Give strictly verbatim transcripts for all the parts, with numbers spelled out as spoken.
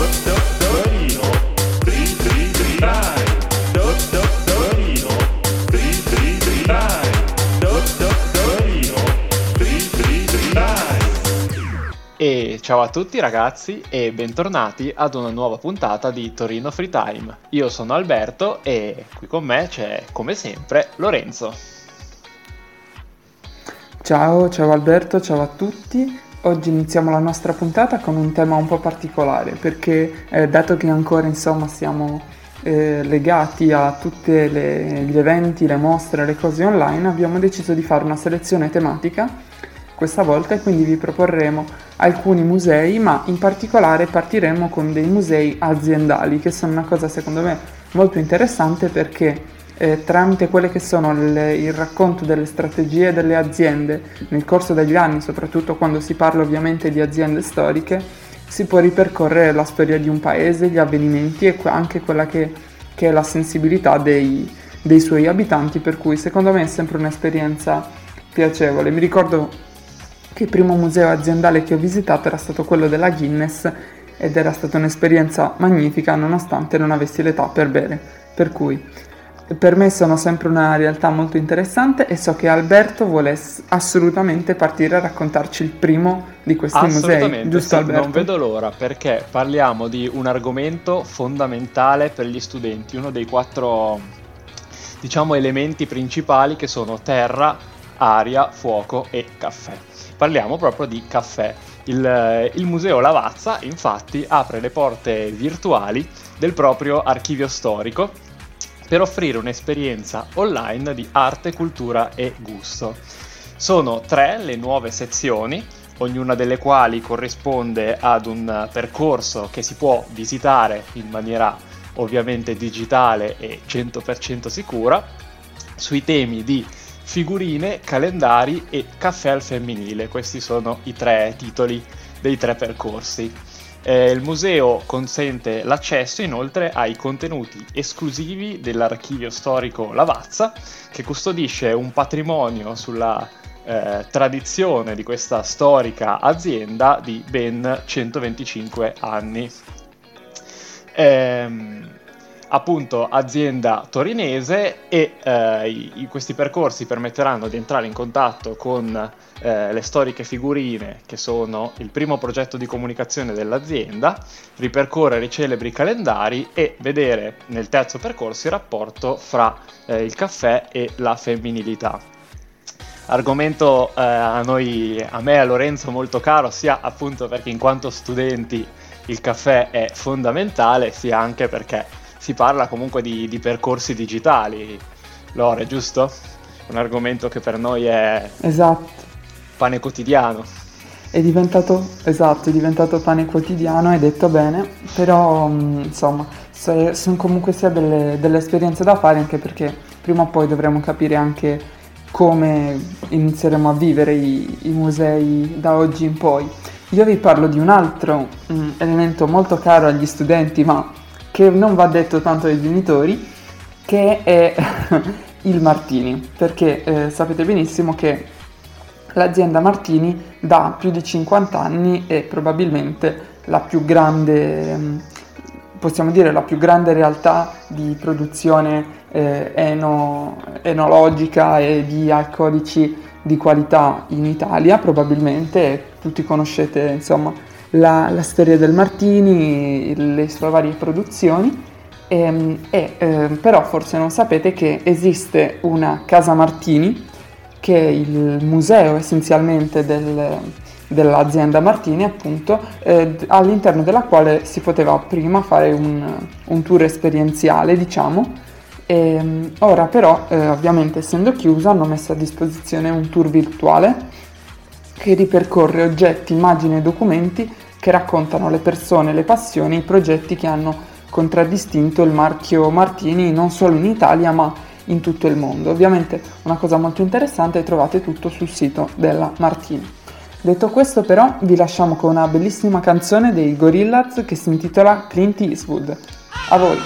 E ciao a tutti ragazzi e bentornati ad una nuova puntata di Torino Free Time. Io sono Alberto e qui con me c'è come sempre Lorenzo. Ciao, ciao Alberto, ciao a tutti. Oggi iniziamo la nostra puntata con un tema un po' particolare perché eh, dato che ancora insomma siamo eh, legati a tutti gli eventi, le mostre, le cose online, abbiamo deciso di fare una selezione tematica questa volta e quindi vi proporremo alcuni musei, ma in particolare partiremo con dei musei aziendali che sono una cosa secondo me molto interessante perché eh, tramite quelle che sono le, il racconto delle strategie delle aziende nel corso degli anni, soprattutto quando si parla ovviamente di aziende storiche, si può ripercorrere la storia di un paese, gli avvenimenti e anche quella che, che è la sensibilità dei, dei suoi abitanti, per cui secondo me è sempre un'esperienza piacevole. Mi ricordo che il primo museo aziendale che ho visitato era stato quello della Guinness ed era stata un'esperienza magnifica nonostante non avessi l'età per bere, per cui per me sono sempre una realtà molto interessante e so che Alberto vuole assolutamente partire a raccontarci il primo di questi musei, giusto sì, Alberto? Non vedo l'ora perché parliamo di un argomento fondamentale per gli studenti, uno dei quattro diciamo elementi principali che sono terra, aria, fuoco e caffè. Parliamo proprio di caffè. Il, il Museo Lavazza, infatti, apre le porte virtuali del proprio archivio storico per offrire un'esperienza online di arte, cultura e gusto. Sono tre le nuove sezioni, ognuna delle quali corrisponde ad un percorso che si può visitare in maniera ovviamente digitale e cento per cento sicura, sui temi di figurine, calendari e caffè al femminile. Questi sono i tre titoli dei tre percorsi. Eh, il museo consente l'accesso inoltre ai contenuti esclusivi dell'archivio storico Lavazza, che custodisce un patrimonio sulla eh, tradizione di questa storica azienda di ben centoventicinque anni. Ehm, appunto azienda torinese e eh, i, questi percorsi permetteranno di entrare in contatto con eh, le storiche figurine che sono il primo progetto di comunicazione dell'azienda, ripercorrere i celebri calendari e vedere nel terzo percorso il rapporto fra eh, il caffè e la femminilità. Argomento eh, a noi, a me e a Lorenzo molto caro, sia appunto perché in quanto studenti il caffè è fondamentale, sia anche perché si parla comunque di, di percorsi digitali, Lore, giusto? Un argomento che per noi è esatto. pane quotidiano. È diventato, esatto, è diventato pane quotidiano, hai detto bene, però insomma sono comunque sia delle, delle esperienze da fare, anche perché prima o poi dovremo capire anche come inizieremo a vivere i, i musei da oggi in poi. Io vi parlo di un altro mh, elemento molto caro agli studenti, ma che non va detto tanto ai genitori, che è il Martini, perché eh, sapete benissimo che l'azienda Martini da più di cinquanta anni è probabilmente la più grande, possiamo dire la più grande realtà di produzione eh, eno, enologica e di alcolici di qualità in Italia, probabilmente tutti conoscete insomma La, la storia del Martini, le sue varie produzioni e, e eh, però forse non sapete che esiste una Casa Martini che è il museo essenzialmente del, dell'azienda Martini, appunto eh, all'interno della quale si poteva prima fare un, un tour esperienziale, diciamo, e ora però eh, ovviamente essendo chiusa hanno messo a disposizione un tour virtuale che ripercorre oggetti, immagini e documenti che raccontano le persone, le passioni, i progetti che hanno contraddistinto il marchio Martini non solo in Italia ma in tutto il mondo. Ovviamente una cosa molto interessante, trovate tutto sul sito della Martini. Detto questo però vi lasciamo con una bellissima canzone dei Gorillaz che si intitola Clint Eastwood. A voi!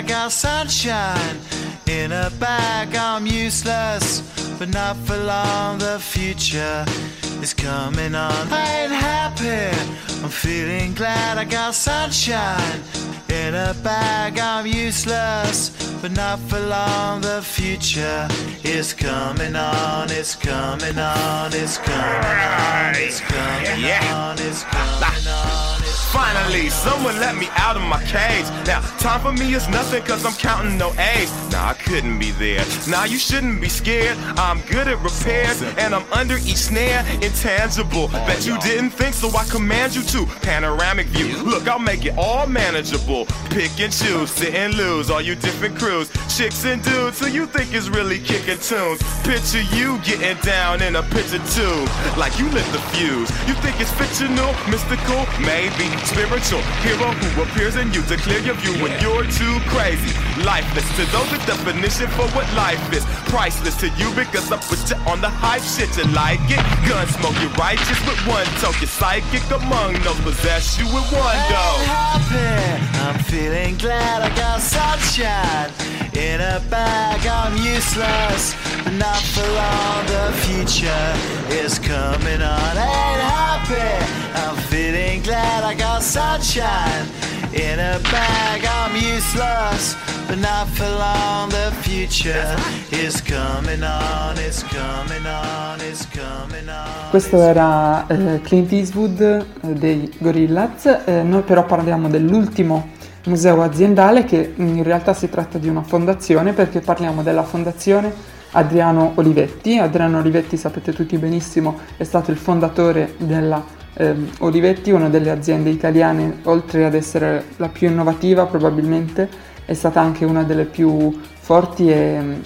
got sunshine in a bag. I'm useless, but not for long. The future is coming on. I ain't happy, I'm feeling glad. I got sunshine in a bag. I'm useless, but not for long. The future is coming on. It's coming on. It's coming on. It's coming on. It's coming on. Finally, someone let me out of my cage. Now, time for me is nothing cause I'm counting no A's. Nah, I couldn't be there. Nah, you shouldn't be scared. I'm good at repairs and I'm under each snare. Intangible, bet you didn't think, so I command you to. Panoramic view, look, I'll make it all manageable. Pick and choose, sit and lose, all you different crews. Chicks and dudes who you think is really kicking tunes. Picture you getting down in a picture too, like you lit the fuse. You think it's fictional, mystical, maybe spiritual hero who appears in you to clear your view when you're too crazy. Lifeless to those, the definition for what life is. Priceless to you because I put you on the hype shit. You like it? Gun smoke, you righteous with one toke. You're psychic among those, possess you with one go. I'm happy, I'm feeling glad. I got sunshine in a bag. I'm useless, but not for long. The future is coming on. Ain't happy, I'm feeling glad. I got sunshine in a bag. I'm useless, but not for long. The future is coming on. It's coming on. It's coming on. Questo era eh, Clint Eastwood eh, dei Gorillaz. Eh, noi però parliamo dell'ultimo museo aziendale, che in realtà si tratta di una fondazione, perché parliamo della fondazione Adriano Olivetti. Adriano Olivetti, sapete tutti benissimo, è stato il fondatore della eh, Olivetti, una delle aziende italiane, oltre ad essere la più innovativa probabilmente, è stata anche una delle più forti e,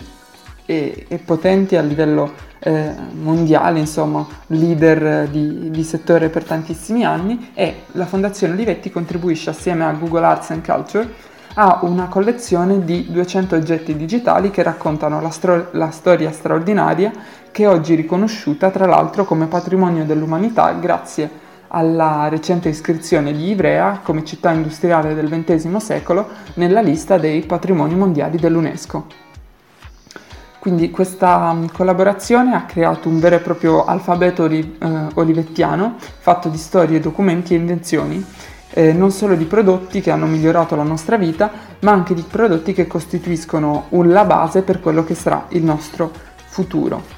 e, e potenti a livello eh, mondiale, insomma, leader di, di settore per tantissimi anni. E la Fondazione Olivetti contribuisce assieme a Google Arts and Culture a una collezione di duecento oggetti digitali che raccontano la, stro- la storia straordinaria, che è oggi riconosciuta tra l'altro come patrimonio dell'umanità grazie alla recente iscrizione di Ivrea come città industriale del ventesimo secolo nella lista dei patrimoni mondiali dell'UNESCO. Quindi questa collaborazione ha creato un vero e proprio alfabeto oli- eh, olivettiano fatto di storie, documenti e invenzioni, eh, non solo di prodotti che hanno migliorato la nostra vita, ma anche di prodotti che costituiscono un- la base per quello che sarà il nostro futuro.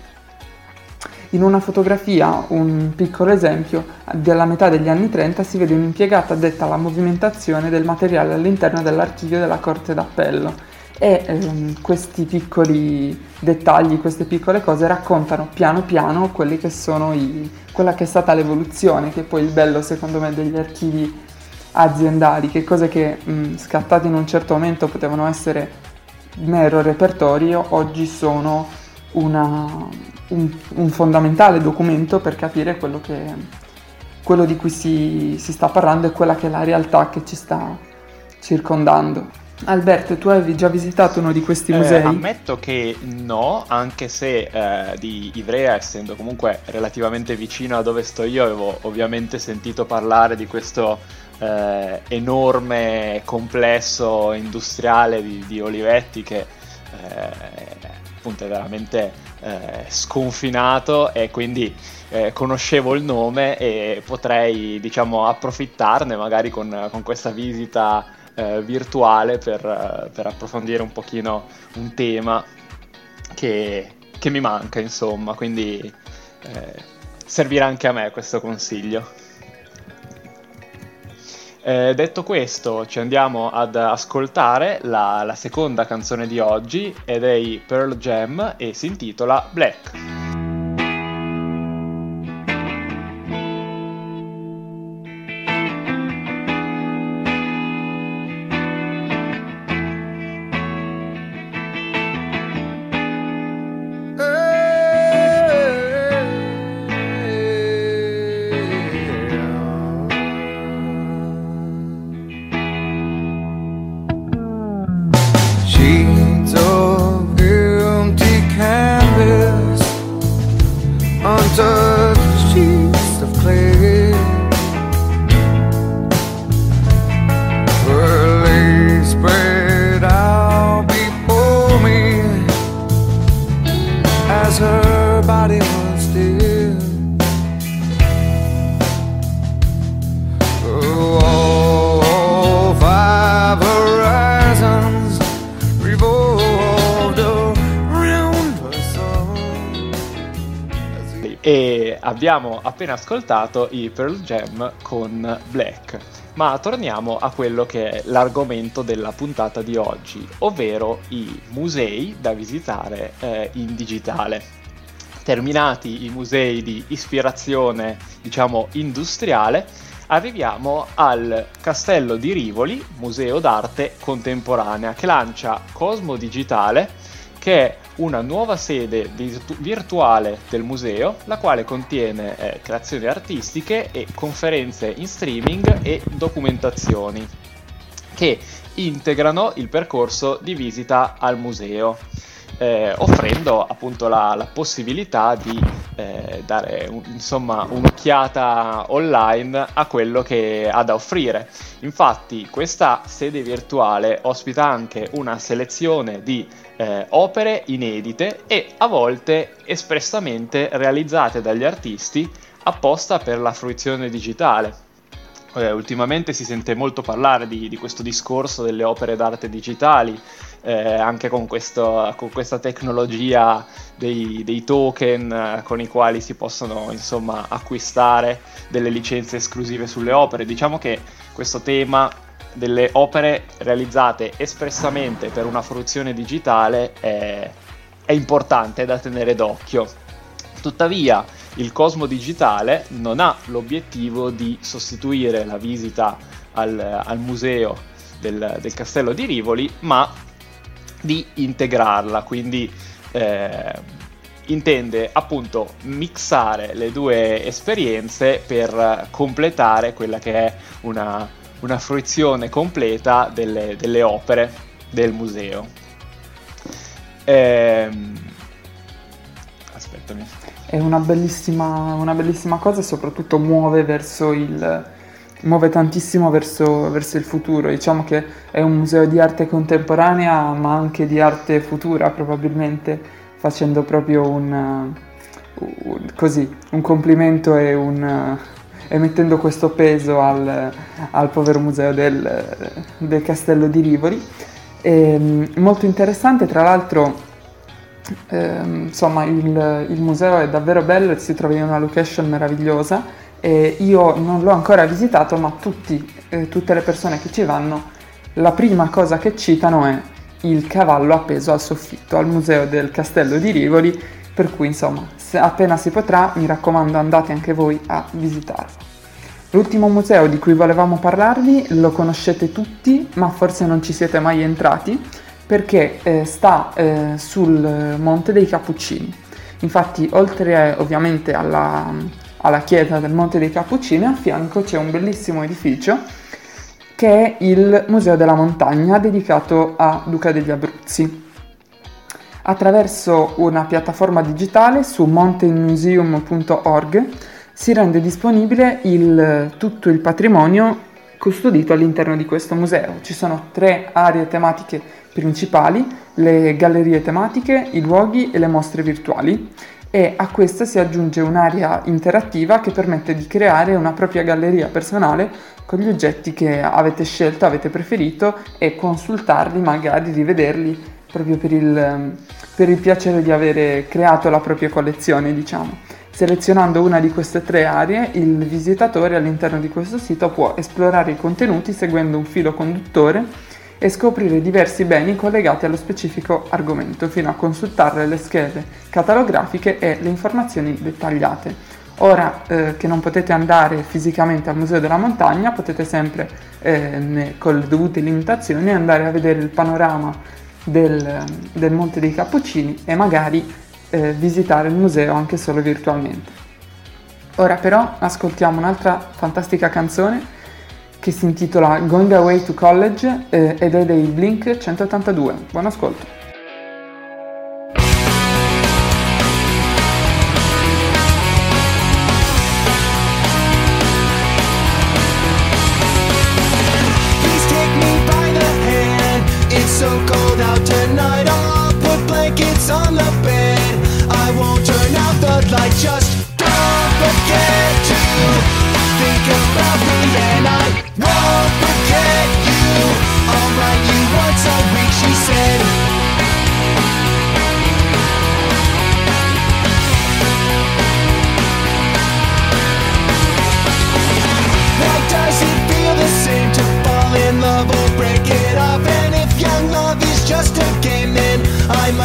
In una fotografia, un piccolo esempio, della metà degli anni trenta si vede un'impiegata addetta alla movimentazione del materiale all'interno dell'archivio della Corte d'Appello. E ehm, questi piccoli dettagli, queste piccole cose raccontano piano piano quelli che sono i, quella che è stata l'evoluzione, che è poi il bello secondo me degli archivi aziendali, che cose che mh, scattate in un certo momento potevano essere mero repertorio, oggi sono una, un, un fondamentale documento per capire quello, che, quello di cui si, si sta parlando e quella che è la realtà che ci sta circondando. Alberto, tu avevi già visitato uno di questi musei? Eh, ammetto che no, anche se eh, di Ivrea, essendo comunque relativamente vicino a dove sto io, avevo ovviamente sentito parlare di questo eh, enorme complesso industriale di, di Olivetti che eh, appunto è veramente eh, sconfinato, e quindi eh, conoscevo il nome e potrei, diciamo, approfittarne magari con, con questa visita Eh, virtuale per, uh, per approfondire un pochino un tema che, che mi manca, insomma, quindi eh, servirà anche a me questo consiglio. Eh, detto questo, ci andiamo ad ascoltare la, la seconda canzone di oggi, ed è i Pearl Jam e si intitola Black. Sheets of empty canvas E abbiamo appena ascoltato i Pearl Jam con Black. Ma torniamo a quello che è l'argomento della puntata di oggi, ovvero i musei da visitare eh, in digitale. Terminati i musei di ispirazione, diciamo, industriale, arriviamo al Castello di Rivoli, museo d'arte contemporanea, che lancia Cosmo Digitale, che è una nuova sede virtu- virtuale del museo, la quale contiene eh, creazioni artistiche e conferenze in streaming e documentazioni che integrano il percorso di visita al museo, eh, offrendo appunto la, la possibilità di eh, dare un, insomma un'occhiata online a quello che ha da offrire. Infatti questa sede virtuale ospita anche una selezione di eh, opere inedite e a volte espressamente realizzate dagli artisti apposta per la fruizione digitale. Eh, ultimamente si sente molto parlare di, di questo discorso delle opere d'arte digitali, eh, anche con, questo, con questa tecnologia dei, dei token eh, con i quali si possono insomma acquistare delle licenze esclusive sulle opere. Diciamo che questo tema delle opere realizzate espressamente per una fruizione digitale è, è importante da tenere d'occhio. Tuttavia il Cosmo Digitale non ha l'obiettivo di sostituire la visita al, al museo del, del Castello di Rivoli, ma di integrarla, quindi eh, intende appunto mixare le due esperienze per completare quella che è una, una fruizione completa delle, delle opere del museo. Ehm, aspettami. È una bellissima, una bellissima cosa e soprattutto muove verso il muove tantissimo verso, verso il futuro. Diciamo che è un museo di arte contemporanea ma anche di arte futura, probabilmente facendo proprio un, un così un complimento e, un, e mettendo questo peso al, al povero museo del, del Castello di Rivoli. E, molto interessante, tra l'altro. Eh, insomma il, il museo è davvero bello e si trova in una location meravigliosa e io non l'ho ancora visitato, ma tutti, eh, tutte le persone che ci vanno la prima cosa che citano è il cavallo appeso al soffitto al museo del Castello di Rivoli, per cui insomma se appena si potrà, mi raccomando, andate anche voi a visitarlo. L'ultimo museo di cui volevamo parlarvi lo conoscete tutti, ma forse non ci siete mai entrati, perché eh, sta eh, sul Monte dei Cappuccini. Infatti, oltre ovviamente alla, alla chiesa del Monte dei Cappuccini, a fianco c'è un bellissimo edificio che è il Museo della Montagna, dedicato a Duca degli Abruzzi. Attraverso una piattaforma digitale su mountain museum punto org si rende disponibile il, tutto il patrimonio custodito all'interno di questo museo. Ci sono tre aree tematiche principali, le gallerie tematiche, i luoghi e le mostre virtuali, e a questa si aggiunge un'area interattiva che permette di creare una propria galleria personale con gli oggetti che avete scelto, avete preferito, e consultarli, magari rivederli proprio per il, per il piacere di avere creato la propria collezione, diciamo. Selezionando una di queste tre aree, il visitatore all'interno di questo sito può esplorare i contenuti seguendo un filo conduttore e scoprire diversi beni collegati allo specifico argomento, fino a consultare le schede catalografiche e le informazioni dettagliate. Ora eh, che non potete andare fisicamente al Museo della Montagna, potete sempre, eh, ne, con le dovute limitazioni, andare a vedere il panorama del, del Monte dei Cappuccini e magari eh, visitare il museo anche solo virtualmente. Ora però ascoltiamo un'altra fantastica canzone che si intitola Going Away to College eh, ed è dei Blink centottantadue. Buon ascolto. Please take me by the hand. It's so cold out tonight. I'll put blankets on the bed. I won't turn out the light. Just don't forget to think about me, and I won't forget you. I'll write you once a week, she said.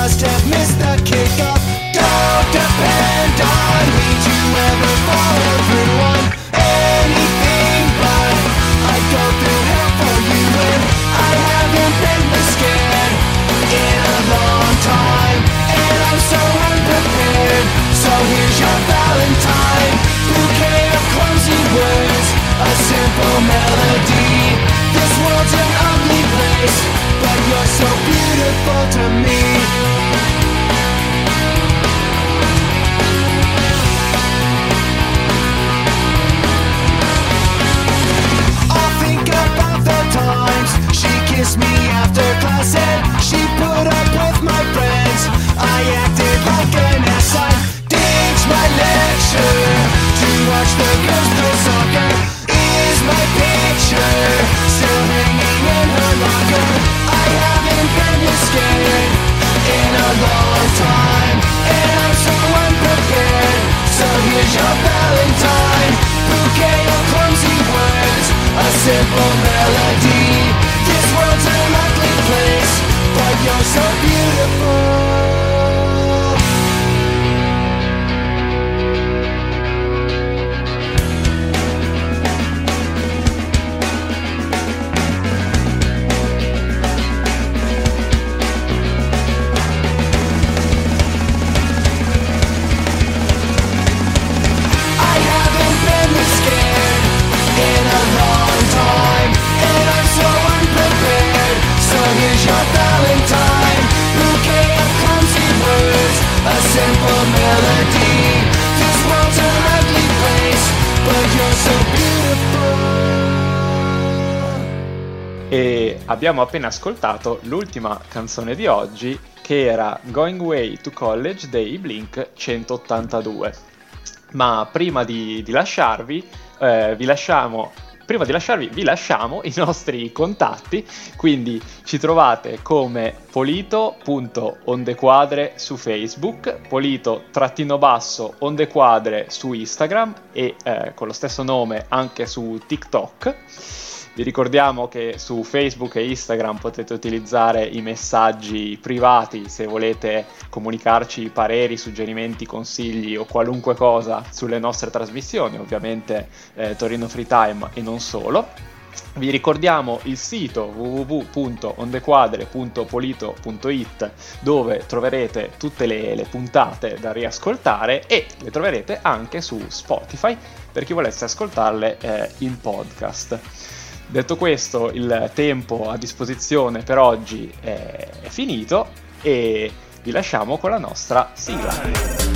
must have missed the kickoff. Don't depend on me to ever follow through on anything, but I go through hell for you, and I haven't been this scared in a long time, and I'm so unprepared. So here's your Valentine, bouquet of clumsy words, a simple melody. This world's an ugly place, but you're so beautiful to me. I'll think about the times she kissed me after class and she put up with my friends. I acted like an ass. I ditched my lecture to watch the girls play soccer. Is my picture still hanging in her locker? I haven't been this scared in a long time, and I'm so unprepared. So here's your Valentine, bouquet of clumsy words, a simple melody. This world's an ugly place, but you're so beautiful. E abbiamo appena ascoltato l'ultima canzone di oggi, che era Going Way to College dei Blink centottantadue. Ma prima di, di lasciarvi, eh, vi lasciamo... Prima di lasciarvi, vi lasciamo i nostri contatti, quindi ci trovate come polito.ondequadre su Facebook, polito-basso-ondequadre su Instagram e eh, con lo stesso nome anche su TikTok. Vi ricordiamo che su Facebook e Instagram potete utilizzare i messaggi privati se volete comunicarci pareri, suggerimenti, consigli o qualunque cosa sulle nostre trasmissioni, ovviamente eh, Torino Free Time e non solo. Vi ricordiamo il sito w w w punto ondequadre punto polito punto it, dove troverete tutte le, le puntate da riascoltare e le troverete anche su Spotify per chi volesse ascoltarle eh, in podcast. Detto questo, il tempo a disposizione per oggi è, è finito e vi lasciamo con la nostra sigla.